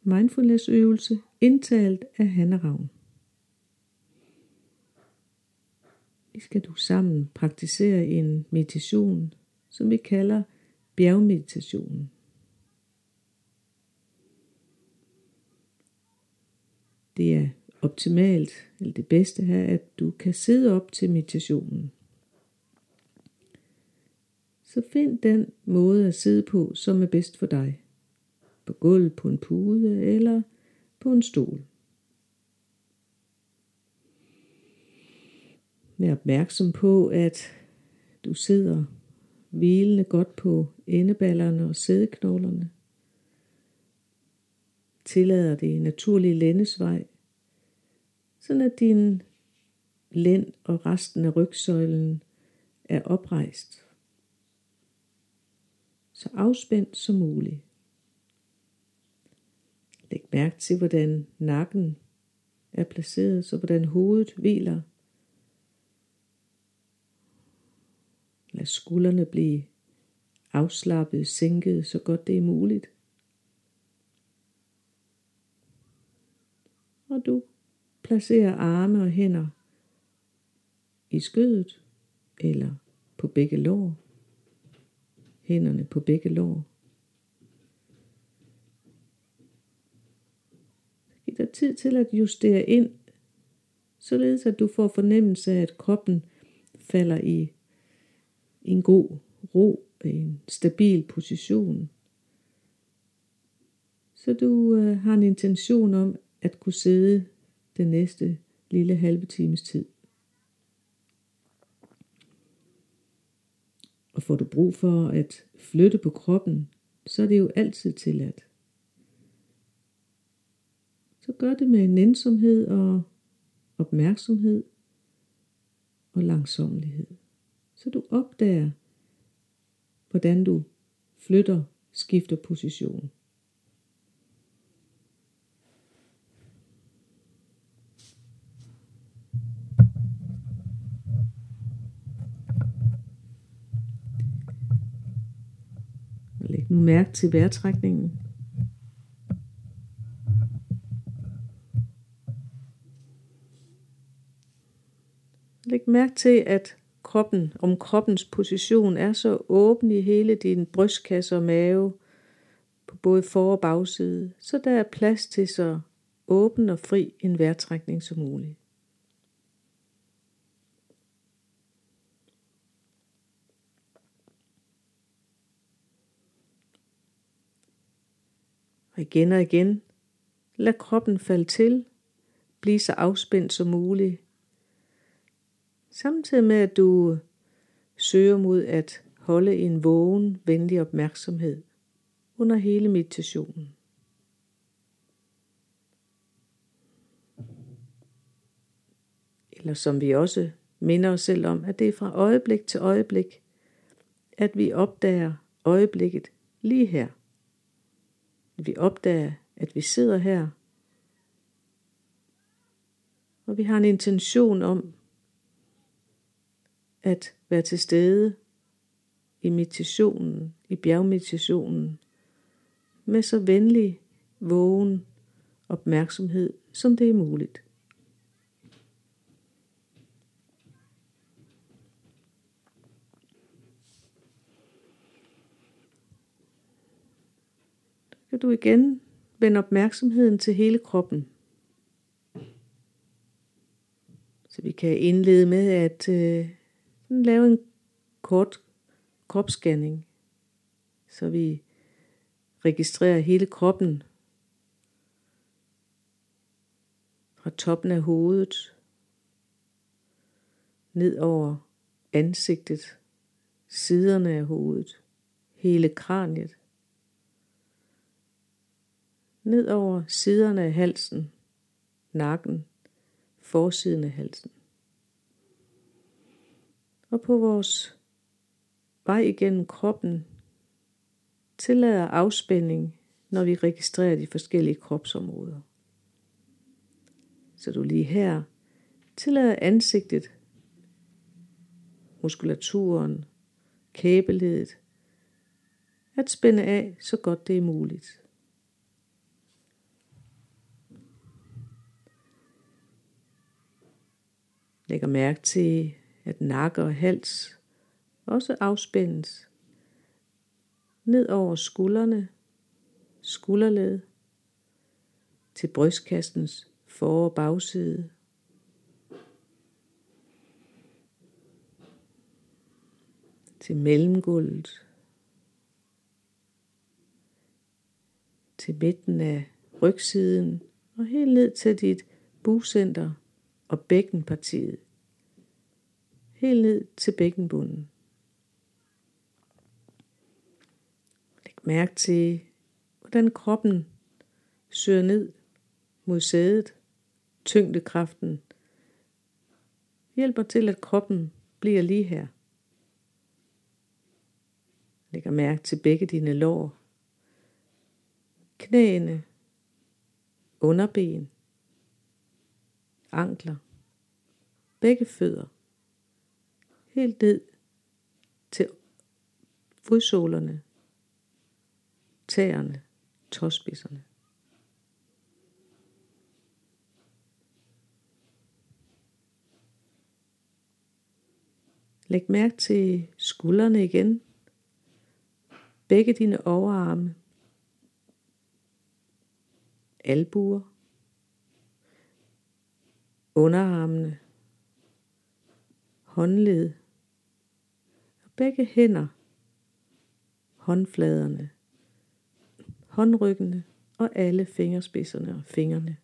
mindfulness-øvelse indtalt af Hanne Ravn. Vi skal nu sammen praktisere en meditation, som vi kalder bjergmeditationen. Det er optimalt, eller det bedste her, at du kan sidde op til meditationen. Så find den måde at sidde på, som er bedst for dig. På gulvet, på en pude eller på en stol. Vær opmærksom på, at du sidder hvilende godt på endeballerne og sædeknoglerne. Tillader det naturlige lændesvej, sådan at din lænd og resten af rygsøjlen er oprejst. Så afspændt som muligt. Læg mærke til, hvordan nakken er placeret, så hvordan hovedet hviler. Lad skuldrene blive afslappet, sænket, så godt det er muligt. Og du placerer arme og hænder i skødet eller på begge lår. Hænderne på begge lår. Giv dig tid til at justere ind, således at du får fornemmelse af, at kroppen falder i en god ro, i en stabil position. Så du har en intention om at kunne sidde den næste lille halve times tid. Og får du brug for at flytte på kroppen, så er det jo altid tilladt. Så gør det med nænsomhed og opmærksomhed og langsommelighed. Så du opdager, hvordan du skifter position. Og læg nu mærke til vejrtrækningen. Læg mærke til, at kroppens position er så åben i hele din brystkasse og mave, på både for- og bagside, så der er plads til så åben og fri en vejrtrækning som muligt. Og igen, lad kroppen falde til, blive så afspændt som muligt, samtidig med at du søger mod at holde en vågen, venlig opmærksomhed under hele meditationen. Eller som vi også minder os selv om, at det er fra øjeblik til øjeblik, at vi opdager øjeblikket lige her. Vi opdager, at vi sidder her, og vi har en intention om at være til stede i meditationen, i bjergmeditationen, med så venlig, vågen opmærksomhed, som det er muligt. Så kan du igen vende opmærksomheden til hele kroppen. Så vi kan indlede med at lave en kort kropsscanning, så vi registrerer hele kroppen fra toppen af hovedet, ned over ansigtet, siderne af hovedet, hele kraniet, ned over siderne af halsen, nakken, forsiden af halsen. Og på vores vej igennem kroppen tillader afspænding, når vi registrerer de forskellige kropsområder. Så du lige her tillader ansigtet, muskulaturen, kæbeledet at spænde af så godt det er muligt. Lægger mærke til, at nakke og hals også afspændes. Ned over skuldrene, skulderled, til brystkassens for- og bagside. Til mellemgulvet. Til midten af rygsiden og helt ned til dit bugcenter og bækkenpartiet. Helt ned til bækkenbunden. Læg mærke til, hvordan kroppen søger ned mod sædet. Tyngdekraften hjælper til, at kroppen bliver lige her. Læg mærke til begge dine lår. Knæene, underben, ankler, begge fødder. Helt ned til fodsålerne, tæerne, tåspidserne. Læg mærke til skuldrene igen. Begge dine overarme, albuer, underarmene, håndled, og begge hænder, håndfladerne, håndryggene og alle fingerspidserne og fingrene.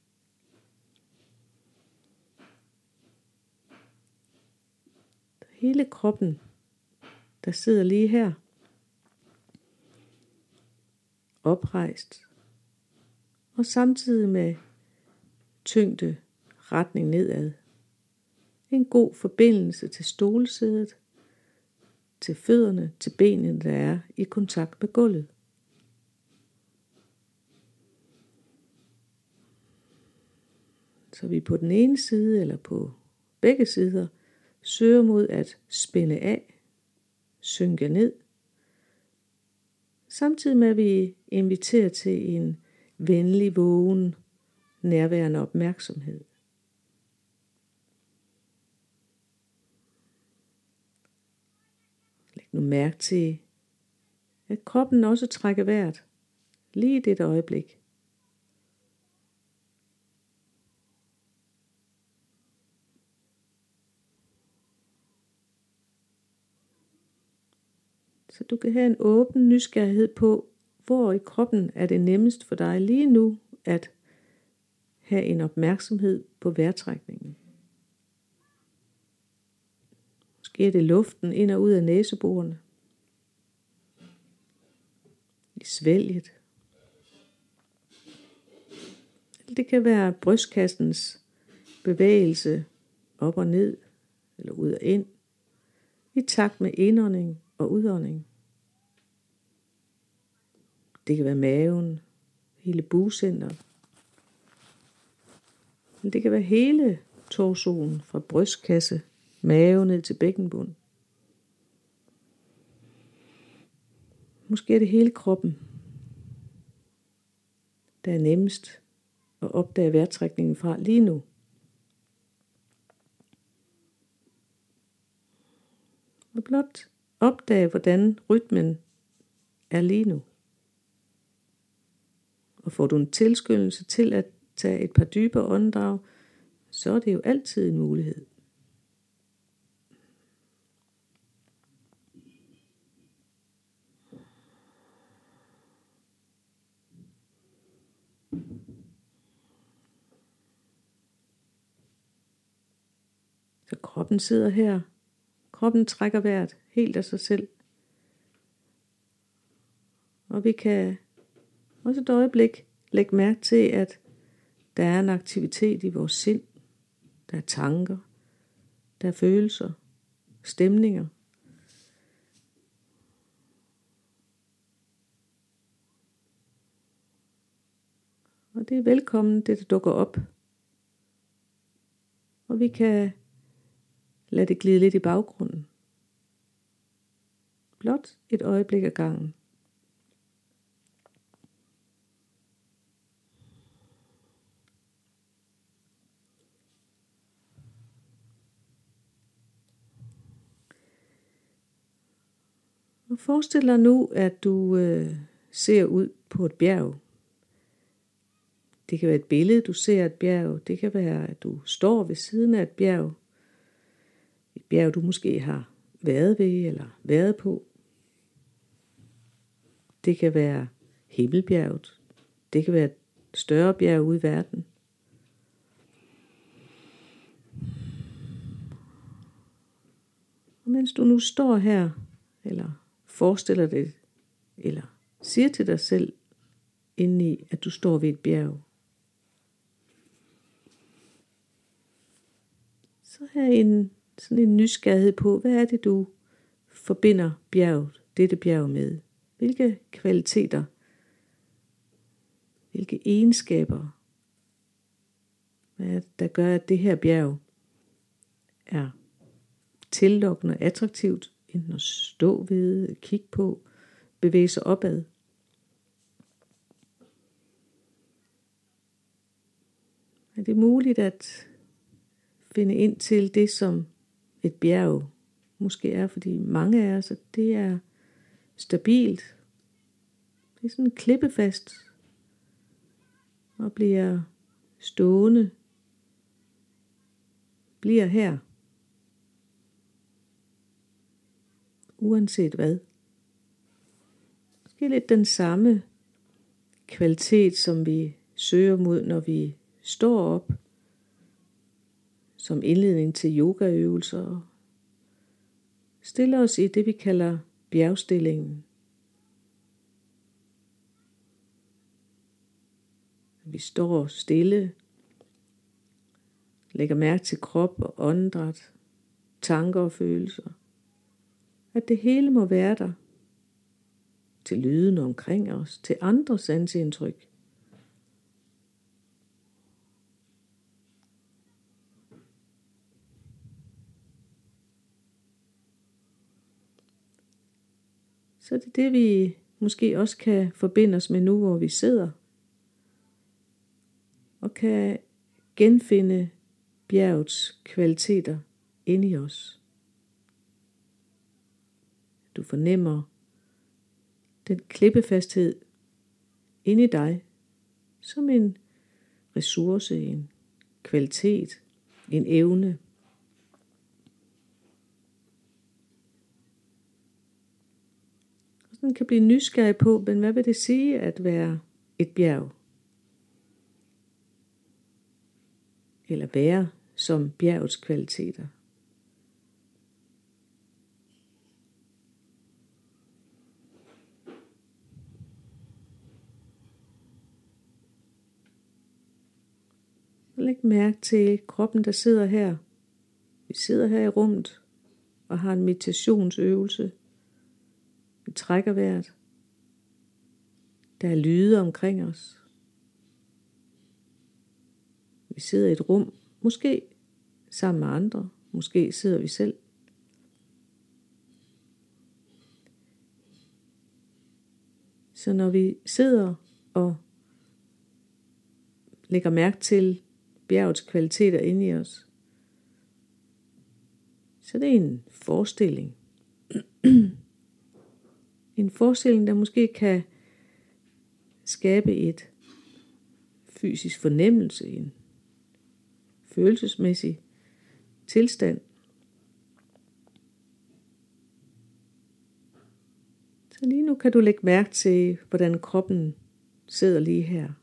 Hele kroppen, der sidder lige her, oprejst, og samtidig med tyngde retning nedad. En god forbindelse til stolsædet, til fødderne, til benene, der er i kontakt med gulvet. Så vi på den ene side eller på begge sider søger mod at spænde af, synke ned, samtidig med at vi inviterer til en venlig, vågen, nærværende opmærksomhed. Læg nu mærke til, at kroppen også trækker vejret lige i dette øjeblik. Så du kan have en åben nysgerrighed på, hvor i kroppen er det nemmest for dig lige nu at have en opmærksomhed på vejrtrækningen. Måske er det luften ind og ud af næseborene, i svælget. Det kan være brystkassens bevægelse op og ned, eller ud og ind, i takt med indånding og udånding. Det kan være maven, hele bugcenteret. Det kan være hele torsoen fra brystkasse, mave ned til bækkenbund. Måske er det hele kroppen, der er nemmest at opdage vejrtrækningen fra lige nu. Og blot opdage, hvordan rytmen er lige nu. Og får du en tilskyndelse til at tage et par dybe åndedrag, så er det jo altid en mulighed. Så kroppen sidder her. Kroppen trækker vejret helt af sig selv. Og vi kan også et øjeblik lægge mærke til, at der er en aktivitet i vores sind. Der er tanker, der er følelser, stemninger. Og det er velkommen, det der dukker op. Og vi kan lade det glide lidt i baggrunden. Blot et øjeblik ad gangen. Og forestil dig nu, at du ser ud på et bjerg. Det kan være et billede, du ser af et bjerg. Det kan være, at du står ved siden af et bjerg. Et bjerg, du måske har været ved eller været på. Det kan være Himmelbjerget. Det kan være et større bjerg ude i verden. Og mens du nu står her, eller forestiller det, eller siger til dig selv indeni, at du står ved et bjerg, så har sådan en nysgerrighed på, hvad er det, du forbinder dette bjerg med? Hvilke kvaliteter, hvilke egenskaber, hvad er det, der gør, at det her bjerg er tillokkende og attraktivt, enten at stå ved, kigge på, bevæge sig opad. Er det muligt at finde ind til det, som et bjerg måske er, fordi mange af os, at det er stabilt. Det er sådan klippefast og bliver stående, bliver her, uanset hvad. Måske lidt den samme kvalitet, som vi søger mod, når vi står op, som indledning til yogaøvelser. Stiller os i det, vi kalder bjergstillingen. Vi står stille, lægger mærke til krop og åndedræt, tanker og følelser. At det hele må være der, til lyden omkring os, til andre sanseindtryk. Så det er det, vi måske også kan forbinde os med nu, hvor vi sidder. Og kan genfinde bjergets kvaliteter inde i os. Du fornemmer den klippefasthed inde i dig som en ressource, en kvalitet, en evne. Og sådan kan blive nysgerrig på, men hvad vil det sige at være et bjerg? Eller være som bjergets kvaliteter. Læg mærke til kroppen, der sidder her. Vi sidder her i rummet og har en meditationsøvelse. Vi trækker vejret. Der er lyde omkring os. Vi sidder i et rum, måske sammen med andre, måske sidder vi selv. Så når vi sidder og lægger mærke til bjergets kvaliteter inde i os, så det er en forestilling. En forestilling, der måske kan skabe et fysisk fornemmelse, en følelsesmæssig tilstand. Så lige nu kan du lægge mærke til, hvordan kroppen sidder lige her.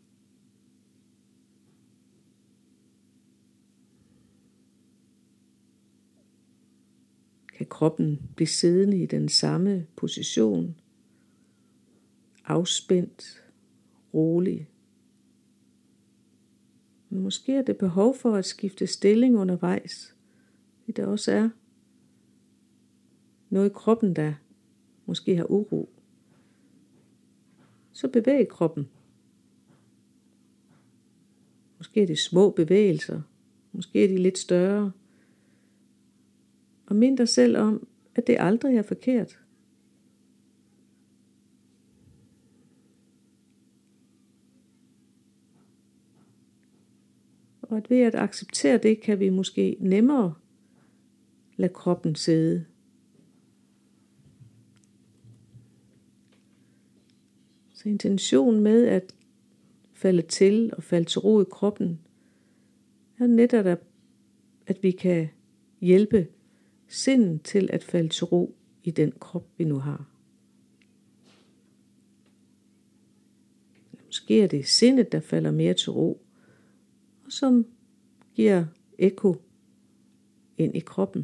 Kan kroppen blive siddende i den samme position, afspændt, rolig. Men måske er det behov for at skifte stilling undervejs, fordi der også er noget i kroppen, der måske har uro. Så bevæg kroppen. Måske er det små bevægelser, måske er de lidt større. Og mind dig selv om, at det aldrig er forkert. Og at ved at acceptere det, kan vi måske nemmere lade kroppen sidde. Så intentionen med at falde til og falde til ro i kroppen, er netop, at vi kan hjælpe sindet til at falde til ro i den krop, vi nu har. Måske er det sindet, der falder mere til ro, og som giver ekko ind i kroppen.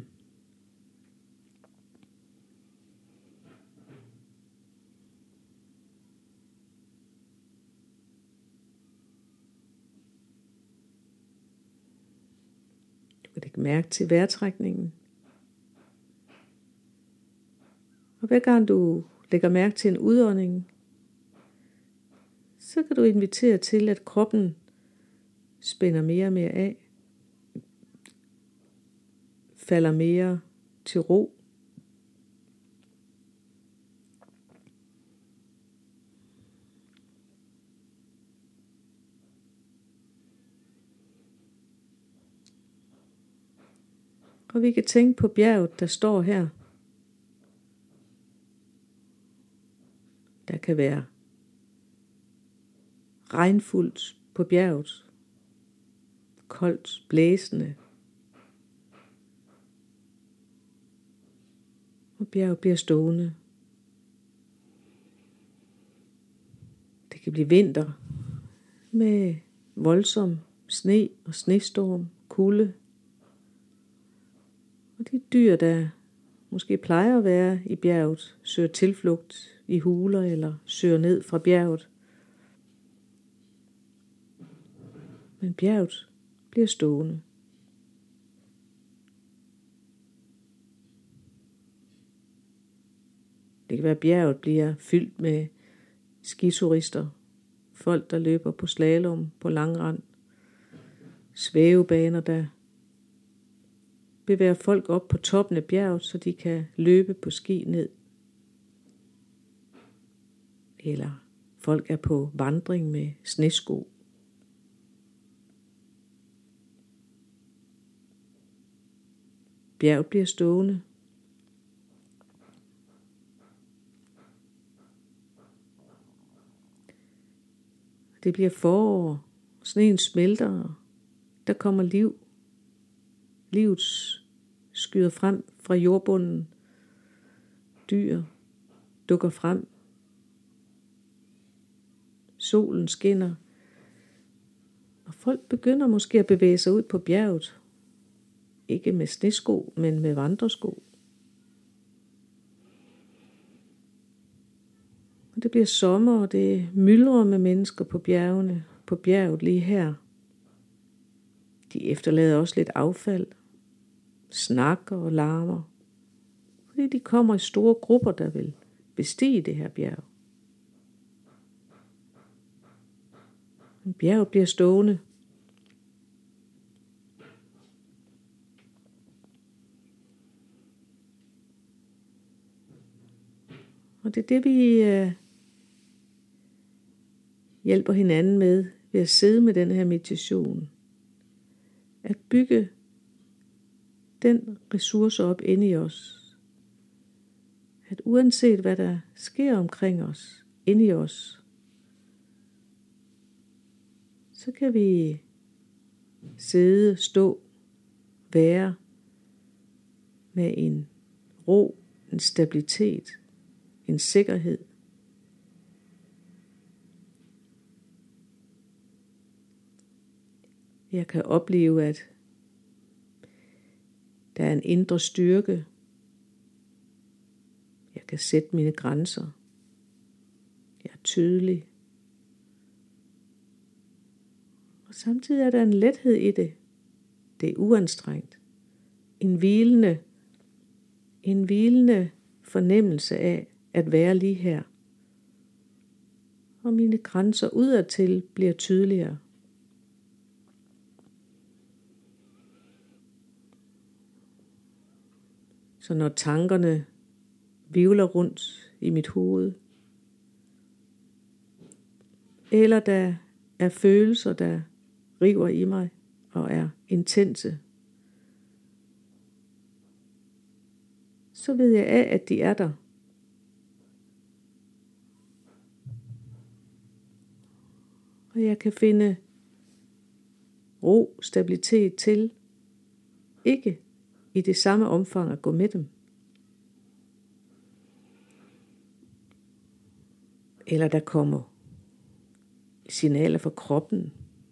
Du kan lægge mærke til vejrtrækningen. Og hver gang du lægger mærke til en udånding, så kan du invitere til, at kroppen spænder mere og mere af, falder mere til ro. Og vi kan tænke på bjerget, der står her. Der kan være regnfuldt på bjerget, koldt, blæsende. Og bjerget bliver stående. Det kan blive vinter med voldsom sne og snestorm, kulde. Og de dyr, der måske plejer at være i bjerget, søger tilflugt i huler eller søger ned fra bjerget. Men bjerget bliver stående. Det kan være, at bjerget bliver fyldt med skiturister, folk, der løber på slalom, på langrend, svævebaner, der bevæger folk op på toppen af bjerget, så de kan løbe på ski ned. Eller folk er på vandring med snesko. Bjerget bliver stående. Det bliver forår. Sneen smelter. Der kommer liv. Livet skyder frem fra jordbunden. Dyr dukker frem. Solen skinner. Og folk begynder måske at bevæge sig ud på bjerget. Ikke med snesko, men med vandresko. Og det bliver sommer, og det myldrer med mennesker på bjergene, på bjerget lige her. De efterlader også lidt affald, snakker og larmer, fordi de kommer i store grupper, der vil bestige det her bjerg. Men bjerget bliver stående. Og det er det, vi hjælper hinanden med ved at sidde med den her meditation. At bygge den ressource op inde i os. At uanset hvad der sker omkring os, inde i os, så kan vi sidde, stå, være med en ro, en stabilitet, en sikkerhed. Jeg kan opleve, at der er en indre styrke. Jeg kan sætte mine grænser. Jeg er tydelig. Og samtidig er der en lethed i det. Det er uanstrengt. En hvilende fornemmelse af at være lige her. Og mine grænser udadtil bliver tydeligere. Så når tankerne hvirvler rundt i mit hoved, eller der er følelser, der river i mig og er intense, så ved jeg af, at de er der. Og jeg kan finde ro, stabilitet til ikke i det samme omfang at gå med dem. Eller der kommer signaler fra kroppen,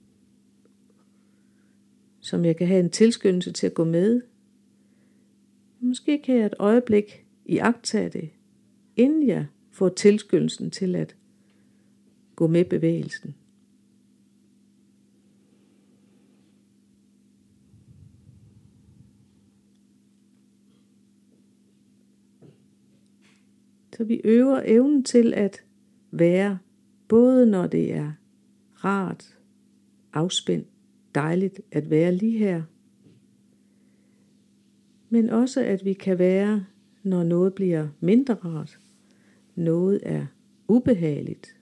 som jeg kan have en tilskyndelse til at gå med. Måske kan jeg et øjeblik iagttage det, inden jeg får tilskyndelsen til at gå med bevægelsen. Så vi øver evnen til at være, både når det er rart, afspændt, dejligt at være lige her, men også at vi kan være, når noget bliver mindre rart, noget er ubehageligt.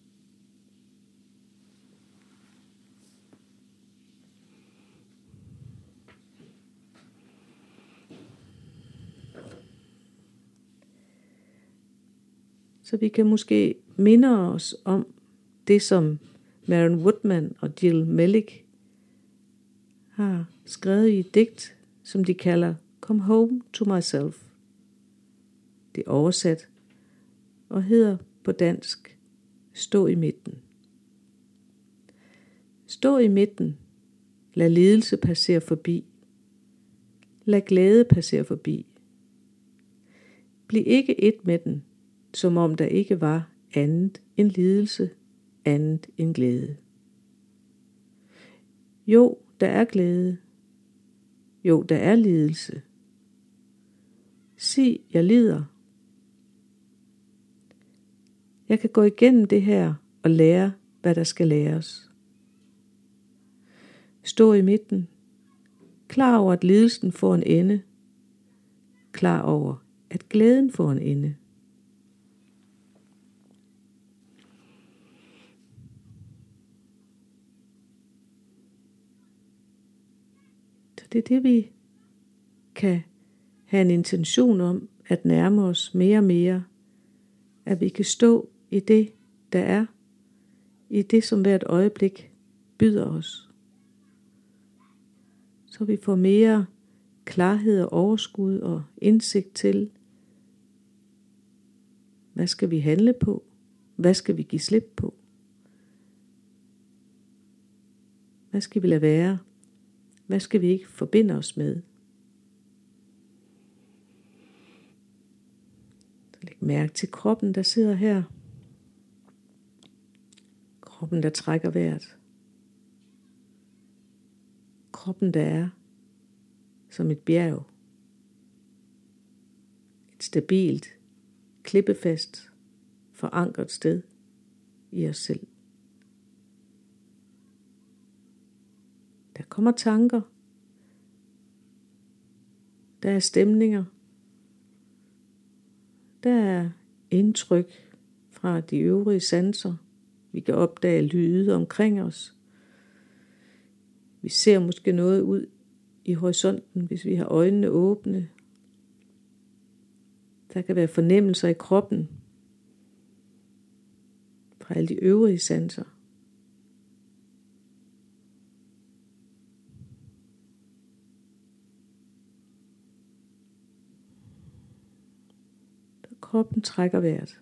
Så vi kan måske minde os om det, som Marion Woodman og Jill Mellick har skrevet i et digt, som de kalder Come Home to Myself. Det er oversat og hedder på dansk Stå i midten. Stå i midten. Lad lidelse passere forbi. Lad glæde passere forbi. Bliv ikke et med den, som om der ikke var andet end lidelse, andet end glæde. Jo, der er glæde. Jo, der er lidelse. Sig, jeg lider. Jeg kan gå igennem det her og lære, hvad der skal læres. Stå i midten. Klar over, at lidelsen får en ende. Klar over, at glæden får en ende. Så det er det, vi kan have en intention om, at nærme os mere og mere. At vi kan stå i det, der er. I det, som hvert øjeblik byder os. Så vi får mere klarhed og overskud og indsigt til, hvad skal vi handle på? Hvad skal vi give slip på? Hvad skal vi lade være? Hvad skal vi ikke forbinde os med? Så læg mærke til kroppen, der sidder her. Kroppen, der trækker vejret. Kroppen, der er som et bjerg. Et stabilt, klippefast, forankret sted i os selv. Der kommer tanker. Der er stemninger. Der er indtryk fra de øvrige sanser. Vi kan opdage lyde omkring os. Vi ser måske noget ud i horisonten, hvis vi har øjnene åbne. Der kan være fornemmelser i kroppen fra alle de øvrige sanser. Kroppen trækker vejret.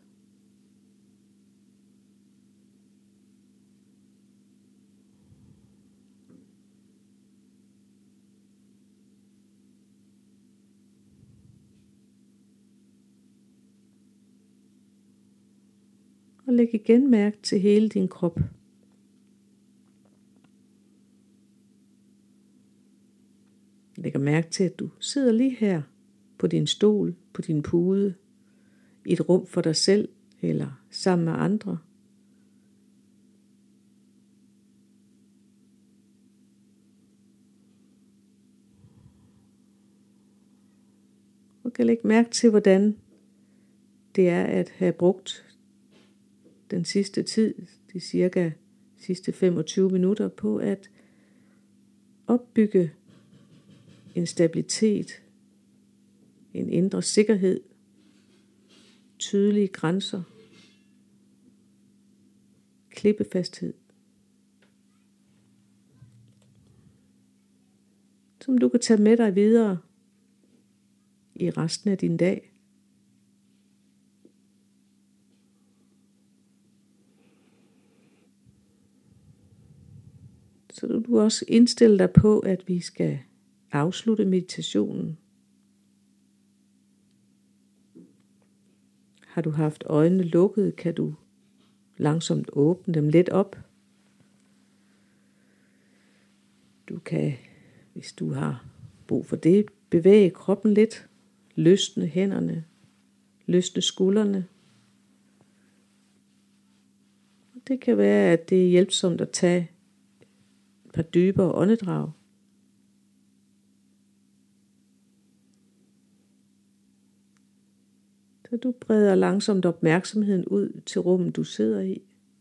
Og læg igen mærke til hele din krop. Læg mærke til, at du sidder lige her på din stol, på din pude, i et rum for dig selv eller sammen med andre. Og kan lægge mærke til, hvordan det er at have brugt den sidste tid, de cirka sidste 25 minutter på at opbygge en stabilitet, en indre sikkerhed, tydelige grænser, klippefasthed. som du kan tage med dig videre i resten af din dag. Så du også indstille dig på, at vi skal afslutte meditationen. Har du haft øjnene lukket, kan du langsomt åbne dem lidt op. Du kan, hvis du har brug for det, bevæge kroppen lidt, løsne hænderne, løsne skuldrene. Det kan være, at det er hjælpsomt at tage et par dybere åndedrag. Så du breder langsomt opmærksomheden ud til rummet, du sidder i.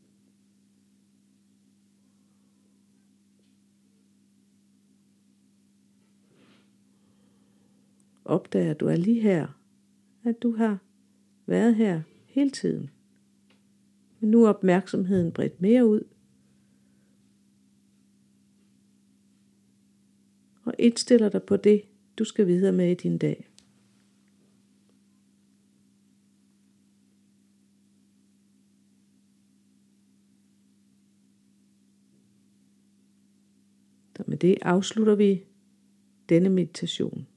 Opdager, at du er lige her. At du har været her hele tiden. Men nu er opmærksomheden bredt mere ud. Og indstiller dig på det, du skal videre med i din dag. Så med det afslutter vi denne meditation.